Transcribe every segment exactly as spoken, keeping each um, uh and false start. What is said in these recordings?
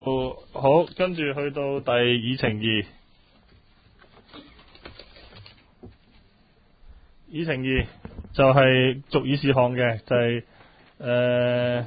好，跟住去到第議程二，議程二就係續議事項嘅，就係、是、誒、呃、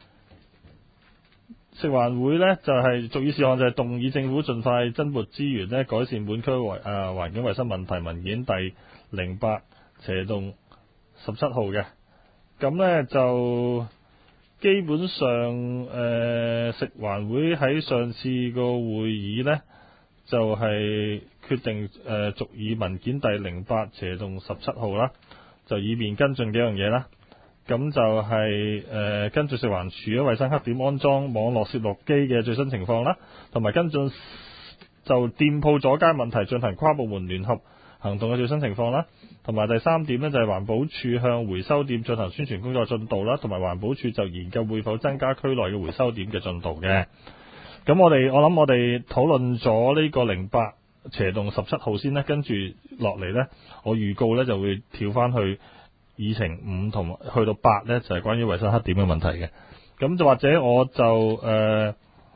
食環會呢，就係、是、續議事項就係動議政府盡快增撥資源呢，改善本區環誒環境衛生問題文件第零八斜洞十七號嘅，咁呢就。基本上，誒、呃、食環會喺上次個會議呢，就係、是、決定誒續議文件第零八斜洞十七號啦，就以便跟進幾樣嘢啦。咁就係、是、誒、呃、跟住食環署喺衞生黑點安裝網絡攝錄機嘅最新情況啦，同埋跟進就店鋪阻街問題進行跨部門聯合行動嘅最新情況啦。同埋第三點呢，就係環保署向回收店進行宣傳工作進度啦，同埋環保署就研究會否增加區內嘅回收點嘅進度嘅。咁我哋我諗我哋討論咗呢個零八斜洞十七號先呢，跟住落嚟呢，我預告呢就會跳翻去議程五同埋去到八呢，就係、是、關於衞生黑點嘅問題嘅。咁就或者我就誒誒、呃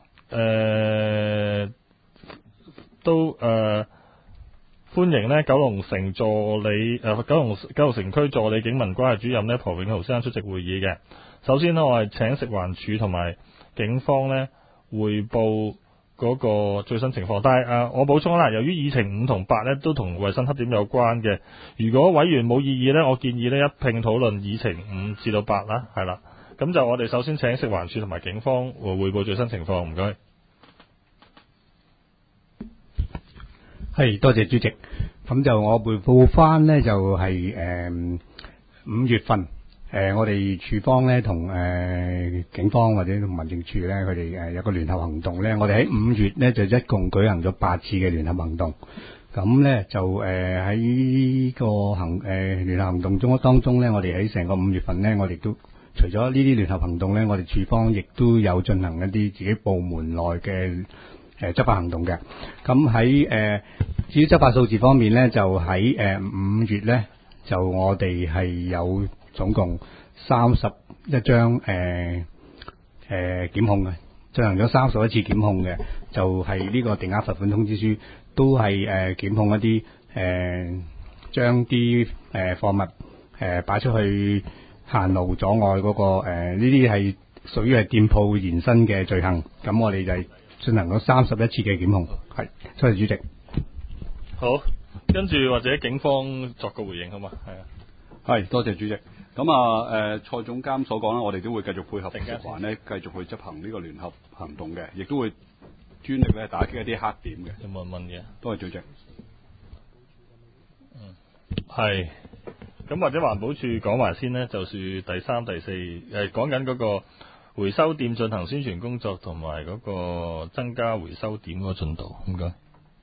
呃、都誒。呃歡迎呢九龍城助理誒、呃、九龍九龍城區助理警民關係主任呢蒲永豪先生出席會議嘅。首先呢，我係請食環署同埋警方呢匯報嗰個最新情況。但係誒、呃、我補充啦，由於議程五同八呢都同衞生黑點有關嘅，如果委員冇異議呢，我建議呢一併討論議程五至到八啦，係啦。咁就我哋首先請食環署同埋警方匯報最新情況，唔該。 係，多謝主席。咁就我匯報翻呢，就係誒五月份誒、呃、我哋處方呢同誒、呃、警方或者同民政處呢，佢哋誒有個聯合行動呢。我哋喺五月呢，就一共舉行咗八次嘅聯合行動。咁呢，就誒喺呢個行誒、呃、聯合行動中當中呢，我哋喺成個五月份呢，我哋都除咗呢啲聯合行動呢，我哋處方亦都有進行一啲自己部門內嘅誒執法行動嘅。咁喺誒至於執法數字方面咧，就喺誒五月咧，就我哋係有總共三十一張誒誒檢控嘅，進行咗三十一次檢控嘅，就係、是、呢個定額罰款通知書都係誒檢控一啲誒將啲誒貨物誒擺出去限路阻礙嗰、那個誒呢啲係屬於係店鋪延伸嘅罪行。咁我哋就係進行咗三十一次嘅檢控。係，多謝主席。 好，跟住或者警方作個回應好嘛？係啊， 係多謝主席。咁啊，誒、呃、蔡總監所講啦，我哋都會繼續配合食環呢，繼續去執行呢個聯合行動嘅，亦都會專力咧打擊一啲黑點嘅。 有冇人問嘢？ 多謝主席。 嗯，係。咁或者環保署講埋先呢，就算第三、第四誒講緊嗰個回收店進行宣傳工作同埋嗰個增加回收點嗰個進度，唔該。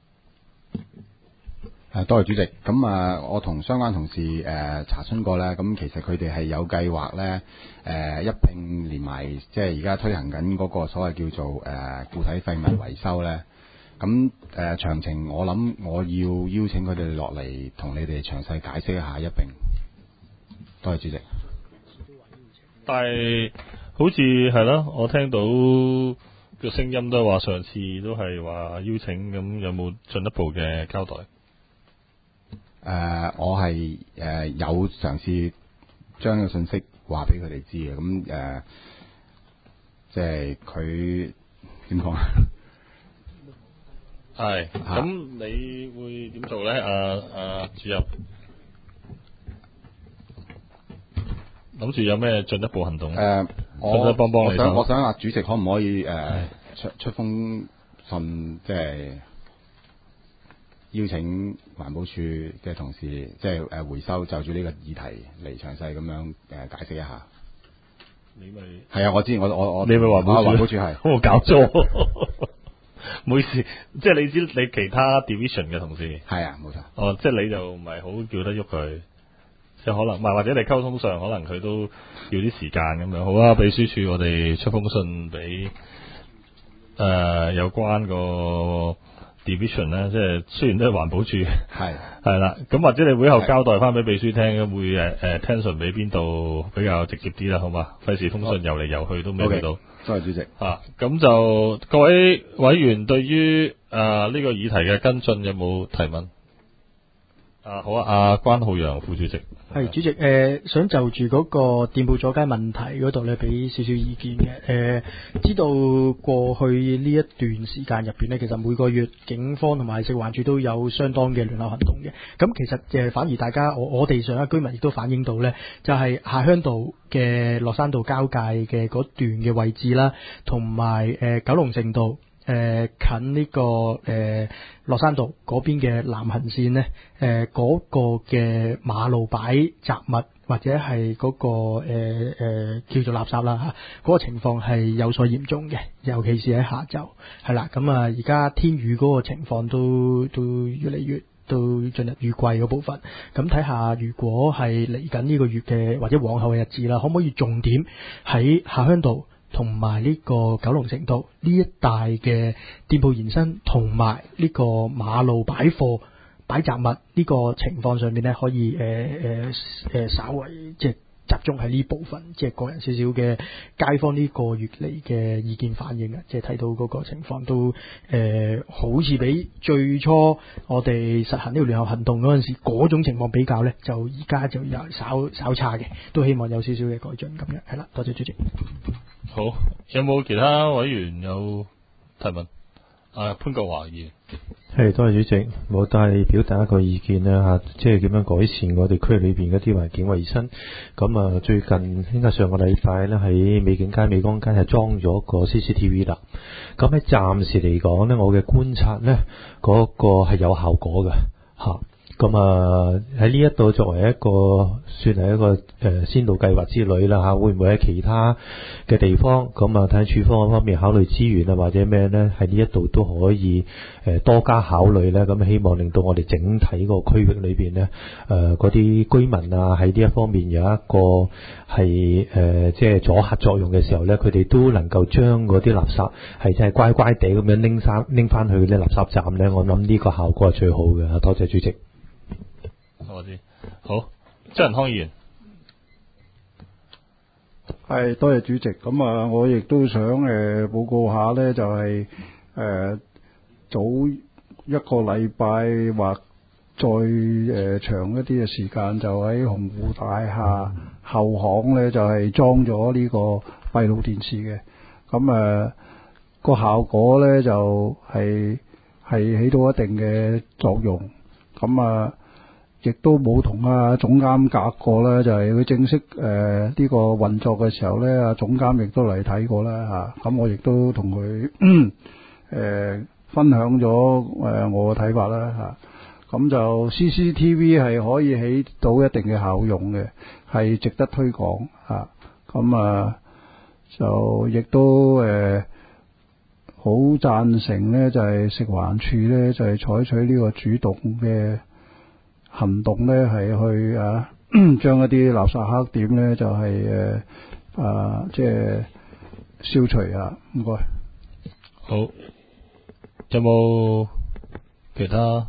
誒，多謝主席。咁啊，我同相關同事誒、呃、查詢過咧，咁其實佢哋係有計劃咧，誒、呃、一併連埋，即係而家推行緊嗰個所謂叫做誒、呃、固體廢物維修咧。咁誒、呃、詳情，我諗我要邀請佢哋落嚟同你哋詳細解釋一下一併。多謝主席。 但係好似係咯，我聽到個聲音都係話上次都係話邀請，咁有冇進一步嘅交代？ 誒、呃，我係誒、呃、有嘗試將個信息話俾佢哋知嘅，咁誒、呃，即係佢點講啊？ 係，咁你會點做咧？啊啊，主任，諗住有咩進一步行動？誒、 呃，我想幫幫你我想我想話主席可唔可以誒、呃、出出封信，即係邀請環保署嘅同事，即係誒回收就住呢個議題嚟詳細咁樣誒解釋一下。 你咪係啊，我知我我我你咪環保署， 環保署係， 我搞錯，唔好意思，即係你知你其他 division 嘅同事係啊，冇錯。 哦，即係你就唔係好叫得喐佢，即係可能，唔係或者你溝通上可能佢都要啲時間咁樣。好啊，秘書處我哋出封信俾誒、呃、有關個 division 咧，即係雖然都係環保署，係係啦，咁或者你會後交代翻俾秘書聽，會誒誒 tension 俾邊度比較直接啲啦，好嘛？費事封信游嚟游去都未去到。Okay. 多謝主席。 啊，咁就各位委員對於啊呢個議題嘅跟進有冇提問？啊好啊，阿關浩洋副主席。 係主席，誒、呃、想就住嗰個店鋪阻街問題嗰度咧，俾少少意見嘅。誒、呃、知道過去呢一段時間入邊咧，其實每個月警方同埋食環署都有相當嘅聯合行動嘅。咁其實誒、呃、反而大家我我哋上一居民亦都反映到咧，就係、是、下鄉道嘅落山道交界嘅嗰段嘅位置啦，同埋誒九龍城道。誒、呃、近呢、這個誒落、呃、山道嗰邊嘅南行線呢，誒、呃、嗰、那個嘅馬路擺雜物或者係嗰、那個誒誒、呃、叫做垃圾啦嚇，嗰、啊那個情況係有所嚴重嘅，尤其是喺下晝係啦。咁啊，而家天雨嗰個情況都都越嚟越都進入雨季嗰部分。咁睇下，如果係嚟緊呢個月嘅或者往後嘅日子啦，可唔可以重點喺下鄉道同埋呢個九龍城道呢一帶嘅店鋪延伸，同埋呢個馬路擺貨擺雜物呢個情況上面呢，可以誒誒誒稍微即係集中喺呢部分，即係個人少少嘅街坊呢個月嚟嘅意見反映啊，即係睇到嗰個情況都誒、呃、好似比最初我哋實行呢個聯合行動嗰陣時嗰種情況比較呢，就而家就有稍稍差嘅，都希望有少少嘅改進咁樣。係啦，多謝主席。 好，有冇其他委員有提問？啊，潘國華議員。 係，多謝主席，我都係表達一個意見啦嚇，即係點樣改善我哋區裏邊嗰啲環境衞生。咁啊，最近應該上個禮拜咧喺美景街、美光街係裝咗個 C C T V 啦。咁喺暫時嚟講咧，我嘅觀察咧，嗰個係有效果嘅嚇。咁啊喺呢一度作為一個算係一個誒、呃、先導計劃之類啦嚇，會唔會喺其他嘅地方咁啊睇下處方方面考慮資源啊或者咩咧，喺呢一度都可以誒、呃、多加考慮咧。咁希望令到我哋整體個區域裏邊咧誒嗰啲居民啊喺呢一方面有一個係誒即係阻嚇作用嘅時候咧，佢哋都能夠將嗰啲垃圾係真係乖乖地咁樣拎翻拎翻去啲垃圾站咧。我諗呢個效果係最好嘅。多謝主席。 我知，好，周仁康議員。 係，多謝主席。咁啊，我亦都想誒、呃、報告下咧，就係、是、誒、呃、早一個禮拜或再誒、呃、長一啲嘅時間，就喺鴻湖大廈後巷咧，就係、是、裝咗呢個閉路電視嘅。咁誒個效果咧就係、是、係起到一定嘅作用。咁啊〜亦都冇同阿總監夾過啦，就係、是、佢正式誒呢、呃這個運作嘅時候咧，阿總監亦都嚟睇過啦嚇。咁、啊、我亦都同佢誒分享咗誒、呃、我嘅睇法啦嚇。咁、啊、就 C C T V 係可以起到一定嘅效用嘅，係值得推廣嚇。咁啊，啊就亦都誒好贊成咧，就係、是、食環署咧就係、是、採取呢個主動嘅行動咧，係去啊，將一啲垃圾黑點咧，就係誒啊，即係消除啊。唔該。 好，有冇其他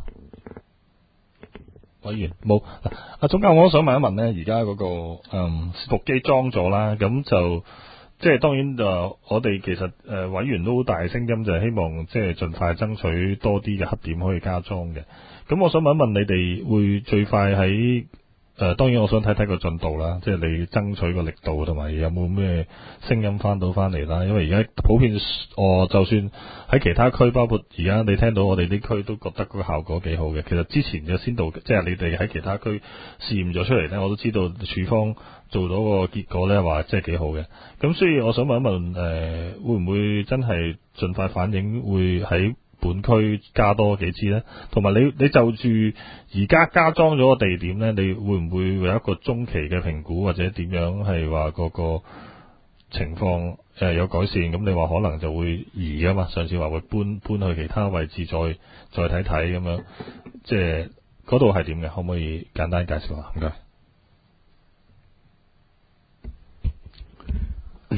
委員？冇。阿總監，我想問一問咧，而家嗰個嗯攝錄機裝咗啦，咁就即係當然就我哋其實誒、呃、委員都好大聲音，就係希望即係盡快爭取多啲嘅黑點可以加裝嘅。咁我想問一問你哋會最快喺誒、呃，當然我想睇睇個進度啦，即係你爭取個力度同埋有冇咩聲音翻到翻嚟啦。因為而家普遍我、呃、就算喺其他區，包括而家你聽到我哋啲區都覺得個效果幾好嘅。其實之前嘅先導，即係你哋喺其他區試驗咗出嚟呢，我都知道處方做到個結果呢，話即係幾好嘅。咁所以我想問一問誒、呃，會唔會真係盡快反映會喺本區加多幾支呢？同埋你你就住而家加裝咗個地點呢，你會唔會有一個中期嘅評估或者點樣係話嗰個情況誒、呃、有改善？咁你話可能就會移啊嘛？上次話會搬搬去其他位置再再睇睇咁樣，即係嗰度係點嘅？可唔可以簡單介紹下？唔該。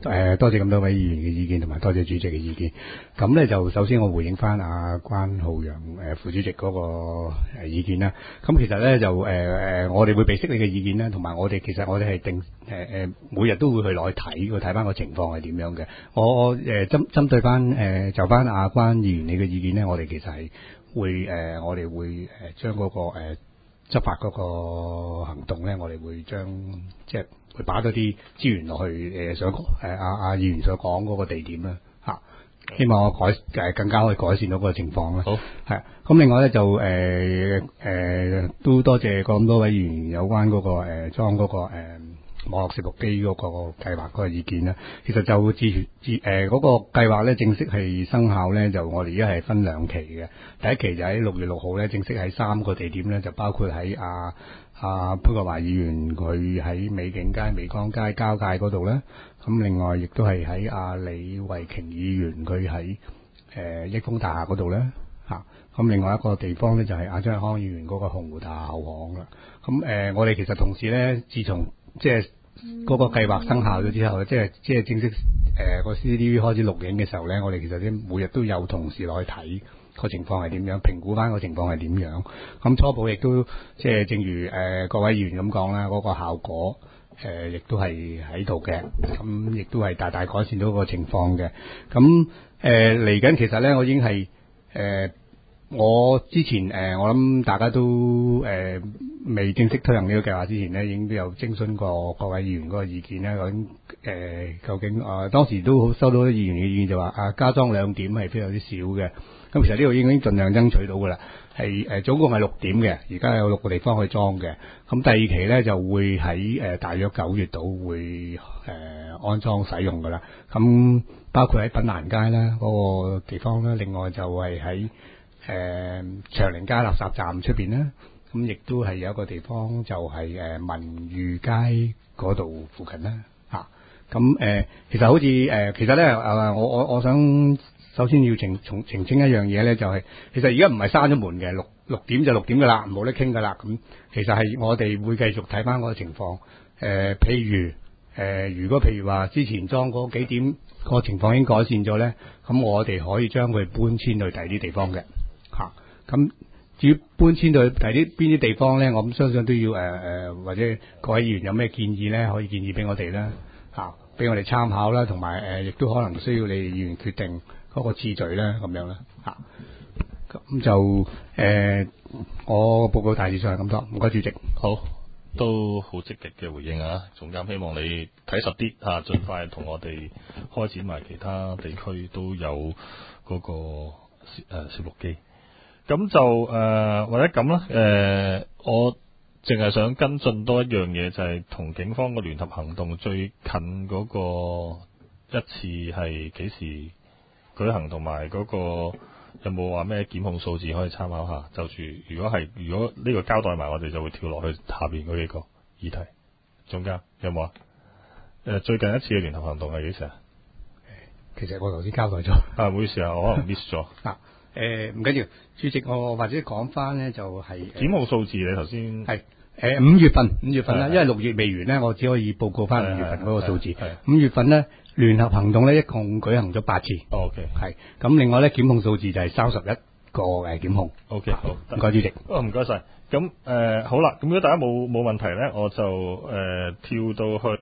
誒多謝咁多位議員嘅意見，同埋多謝主席嘅意見。咁咧就首先我回應翻阿關浩洋誒副主席嗰個誒意見啦。咁其實咧就誒誒、呃、我哋會備悉你嘅意見啦，同埋我哋其實我哋係定誒誒、呃、每日都會去攞去睇，去睇翻個情況係點樣嘅。我我誒針針對翻誒、呃、就翻阿關議員你嘅意見咧，我哋其實係會誒、呃、我哋會誒將嗰個誒、呃、執法嗰個行動咧，我哋會將即係。會擺多啲資源落去誒、呃，想誒阿阿議員所講嗰個地點啦嚇、啊，希望我改誒、呃、更加可以改善到嗰個情況啦。好係咁，另外咧就誒誒、呃呃、都多謝咁多位議員有關嗰、那個誒、呃、裝嗰、那個誒、呃、網絡攝錄機嗰個計劃嗰個意見啦。其實就自自誒嗰個計劃咧正式係生效咧，就我哋而家係分兩期嘅。第一期就喺六月六號咧，正式喺三個地點咧，就包括喺阿。啊潘國華議員佢喺美景街、美光街交界嗰度咧，咁另外亦都係喺阿李慧瓊議員佢喺誒益豐大廈嗰度咧嚇，咁另外一個地方咧就係阿張康議員嗰個鴻湖大廈後巷啦。咁誒、呃、我哋其實同時咧，自從即係嗰個計劃生效咗之後，即係即係正式誒個 C C T V 開始錄影嘅時候咧，我哋其實咧每日都有同事落去睇。個情況係點樣？評估翻個情況係點樣？咁初步亦都即係正如誒、呃、各位議員咁講啦，嗰、那個效果誒亦、呃、都係喺度嘅，咁亦都係大大改善到個情況嘅。咁誒嚟緊其實咧，我已經係誒、呃、我之前誒、呃、我諗大家都誒、呃、未正式推行呢個計劃之前咧，已經都有徵詢過各位議員嗰個意見咧。究竟誒、呃、究竟啊、呃、當時都收到啲議員嘅意見就話啊加裝兩點係非常之少嘅。咁其實呢度已經盡量爭取到㗎啦，係誒、呃、總共係六點嘅，而家有六個地方去裝嘅。咁第二期咧就會喺誒、呃、大約九月度會誒、呃、安裝使用㗎啦。咁包括喺品蘭街啦嗰、那個地方啦，另外就係喺誒長寧街垃圾站出邊啦。咁亦都係有一個地方就係、是、誒、呃、文裕街嗰度附近啦。嚇、啊，咁誒、呃、其實好似誒、呃、其實咧誒、呃、我我我想。首先要澄澄澄清一樣嘢咧，就係、是、其實而家唔係閂咗門嘅，六六點就六點噶啦，冇得傾噶啦。咁其實係我哋會繼續睇翻嗰個情況。誒、呃，譬如誒、呃，如果譬如話之前裝嗰幾點個情況已經改善咗咧，咁我哋可以將佢搬遷去第二啲地方嘅嚇。咁、啊、至於搬遷到第啲邊啲地方咧，我咁相信都要誒誒、呃，或者各位議員有咩建議咧，可以建議俾我哋啦嚇，俾、啊、我哋參考啦，同埋誒亦都可能需要你議員決定。嗰個次序咧咁樣啦嚇，咁就誒、呃，我報告大致上係咁多，唔該主席。 好，都好積極嘅回應啊！總監希望你睇實啲嚇，盡快同我哋開展埋其他地區都有嗰個誒攝錄機。咁就誒、呃、或者咁啦，誒、呃、我淨係想跟進多一樣嘢，就係、是、同警方嘅聯合行動最近嗰個一次係幾時舉行，同埋嗰個有冇話咩檢控數字可以參考下？就住如果係如果呢個交代埋，我哋就會跳落去下邊嗰幾個議題。總監有冇啊？誒、呃，最近一次嘅聯合行動係幾時啊？ 其實我頭先交代咗。 啊，唔好意思啊，我可能 miss 咗。 嗱，誒唔緊要，主席，我或者講翻咧，就係、是、 檢控數字，你頭先係誒五月份，五月份啦，因為六月未完咧，我只可以報告翻五月份嗰個數字。五月份咧。聯合行動咧，一共舉行咗八次。 O K，係咁，另外咧檢控數字就係三十一個誒檢控。 O、okay, K，好， 唔該主席。 哦，唔該晒。咁誒、呃、好啦，咁如果大家冇冇問題咧，我就誒、呃、跳到去。